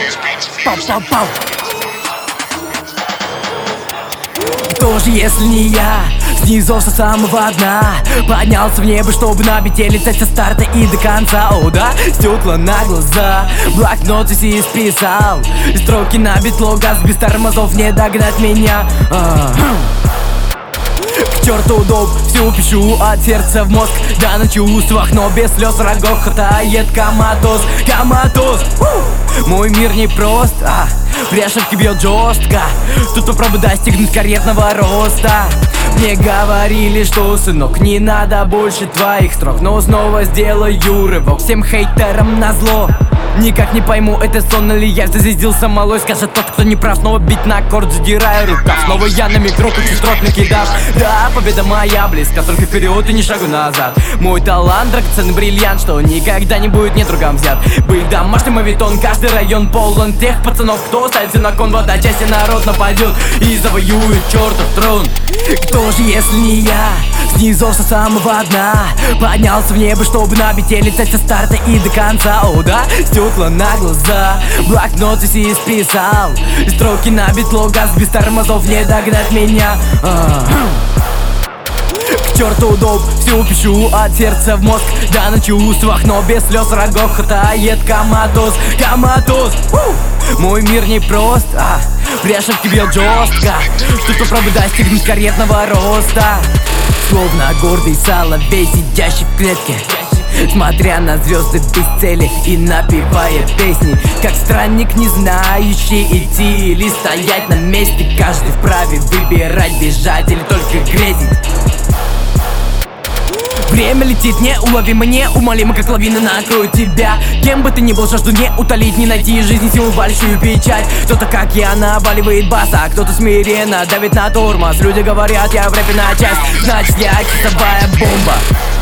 Пау-пау-пау. Кто же, если не я? Снизу со самого дна поднялся в небо, чтобы набить и летать со старта и до конца. О да, стекла на глаза, блокнот и списал строки на битло, газ без тормозов, не догнать меня. К черту удоб, все пишу от сердца в мозг, да на чувствах, но без слез врагов хватает коматоз. Коматоз, мой мир непрост, при ошибке бьет жестко. Тут попробуй достигнуть карьерного роста. Мне говорили, что, сынок, не надо больше твоих строк, но снова сделаю рывок всем хейтерам назло. Никак не пойму, это сон или я зазиздился малой. Скажет тот, кто не прав, снова бить на аккорд, задирая рукав. Снова я на микро кучу строк накидав. Да, победа моя близка, только вперед и ни шагу назад. Мой талант драгоценный бриллиант, что никогда не будет недругам взят. Быть домашним мавитон, каждый район полон тех пацанов, кто ставит все на кон. В одночасье народ нападет и завоюет чертов трон. Кто же, если не я? Снизу со самого дна поднялся в небо, чтобы набить и летать со старта и до конца. О да, стекла на глаза, блокнот и списал строки на битло, газ без тормозов, не догнать меня. К черту удоб, все пишу от сердца в мозг, да на чувствах, но без слез врагов хватает коматоз. Коматоз, мой мир непрост, при ошибке бьет жестко. Тут попробуй достигнуть карьерного роста. Словно гордый соловей, сидящий в клетке, смотря на звезды без цели и напевая песни. Как странник, не знающий, идти или стоять на месте. Каждый вправе выбирать, бежать или только грезить. Время летит неуловимо, неумолимо, как лавина накроет тебя. Кем бы ты ни был, жажду не утолить, не найти в жизни силу большую печать. Кто-то, как я, наваливает бас, а кто-то смиренно давит на тормоз. Люди говорят, я в рэпе на часть, значит я часовая бомба.